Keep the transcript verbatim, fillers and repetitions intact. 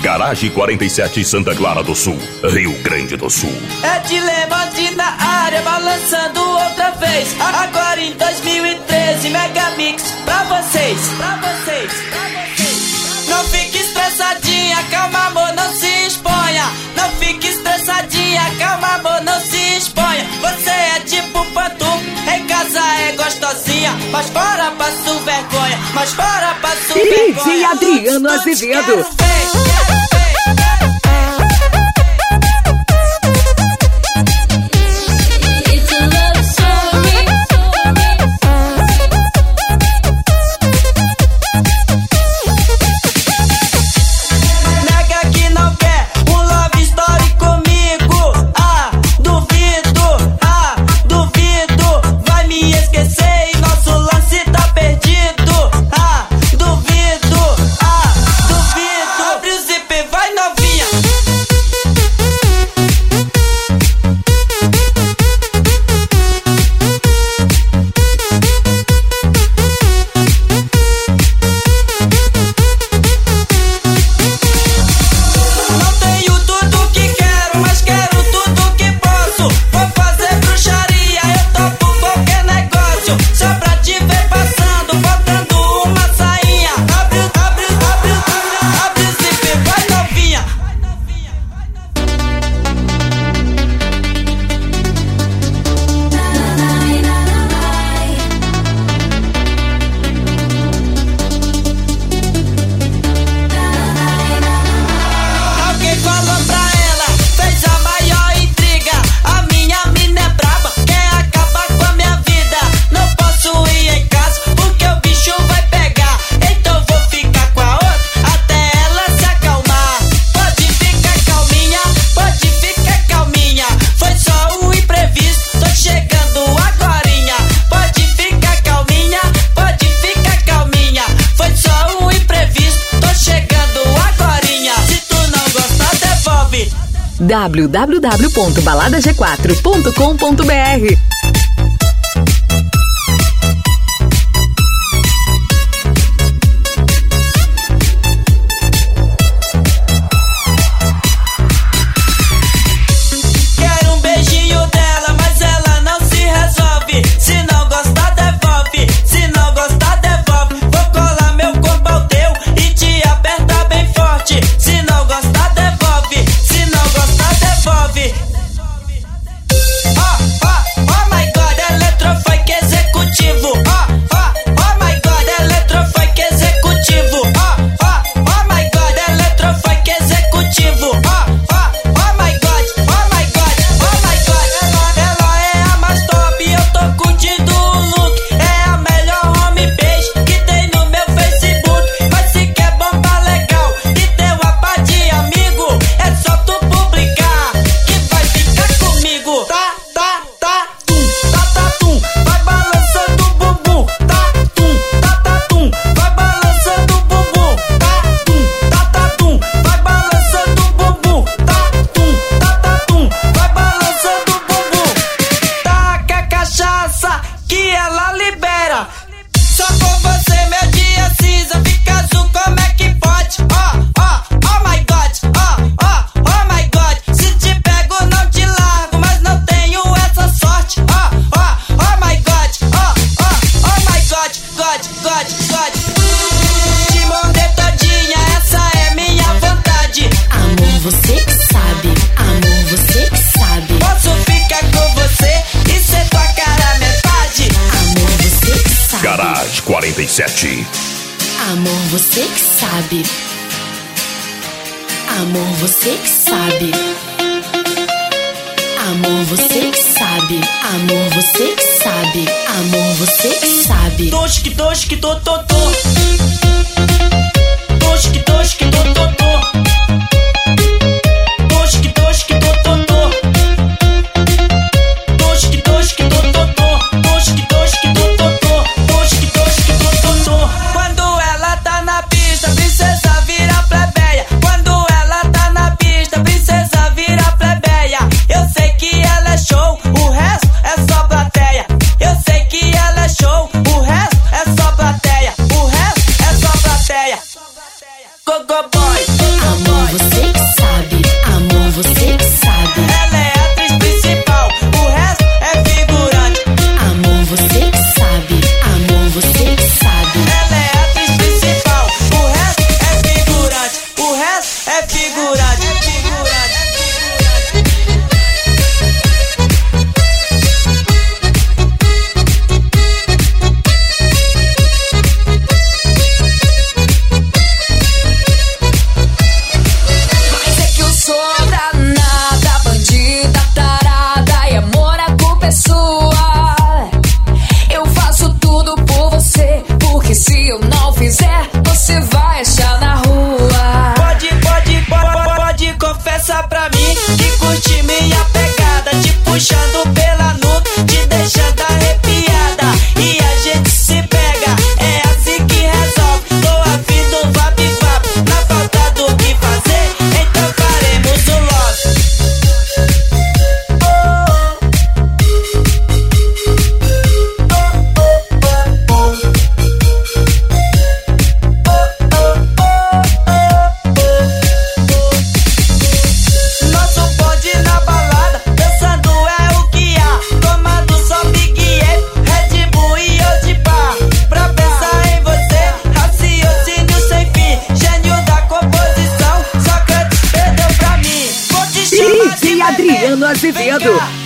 Garagem quarenta e sete, Santa Clara do Sul, Rio Grande do Sul. É Dilemante na área, balançando outra vez. Agora em dois mil e treze, Mega Mix pra vocês, pra vocês, pra vocês. Não fique estressadinha, calma amor, não se exponha. Não fique estressadinha, calma amor, não se exponha. Você é tipo pantufa, em casa é gostosinha, mas fora passo vergonha, mas fora passo vergonha. D J Adriano Azevedo. w w w ponto balada g quatro ponto com ponto b r. Quero um beijinho dela, mas ela não se resolve. Se não gostar, devolve. Se não gostar, devolve. Vou colar meu corpo ao teu e te apertar bem forte. Se não gostar, devolve. Se não gostar, devolve. Oh, oh, oh my God, eletrofunk executivo. Oh, oh, oh my God, eletrofunk executivo. Oh, oh, oh my God, eletrofunk executivo. Oh, oh, oh my God, oh my God, oh my God. Ela, ela é a mais top, eu tô curtindo o look. É a melhor homepage que tem no meu Facebook. Mas se quer bomba legal e ter uma pá de amigo, é só tu publicar que vai ficar comigo. Tá, tá, tá, tum, tá, tá, tum, vai balançando o bumbum. Tá, tum, tá, tá, tum, vai balançando o bumbum. Tá, tum, tá, tá, tum, vai balançando o bumbum. Tá, tum, tá, tá, tum, vai balançando o bumbum. Taca a cachaça que ela libera. Só com você meu dia cinza fica azul, como é que pode? Oh, oh, oh my God, oh, oh, oh my God. Se te pego não te largo, mas não tenho essa sorte. Oh, oh, oh my God, oh, oh, oh my God, God, God, God. Te morder todinha, essa é minha vontade. Amor, você que sabe, amor, você que sabe. Posso ficar com você e ser tua cara metade. Amor, você que sabe. Garagem quarenta e sete. Amor, você que sabe. Amor, você que sabe. Amor, você que sabe. Amor, você que sabe. Amor, você que sabe. Tosque, tosque, tô, tô, tô. Tosque, tosque, tô, tô, tô. Tosque, tosque, tô, tô, tô. Tosque, tosque, tô, tô, tô. Tosque, tosque, tô, tô, tô. Tosque, tosque, tô, tô, tô. Quando ela tá na pista, princesa vira plebeia. Quando ela tá na pista, princesa vira plebeia. Eu sei que ela é show, o resto é só plateia. Eu sei que ela é show, o resto é só plateia. O resto é só plateia. Go, go, boy. Amor, você não fizer, você vai achar na rua. Pode, pode, pode, pode, confessa pra mim que curte minha pegada, te puxando pela nuca, te deixando arrepiada. E a gente se pega, é assim que resolve. Tô afim do vap vap, na falta do que fazer, então faremos o love. Nosso bonde na balada, dançando é o que há, tomando só Big Apple, Red Bull e Odipá. Pra pensar em você, raciocínio sem fim, gênio da composição, Sócrates perdeu pra mim. Vou te chamar de D J Adriano Azevedo.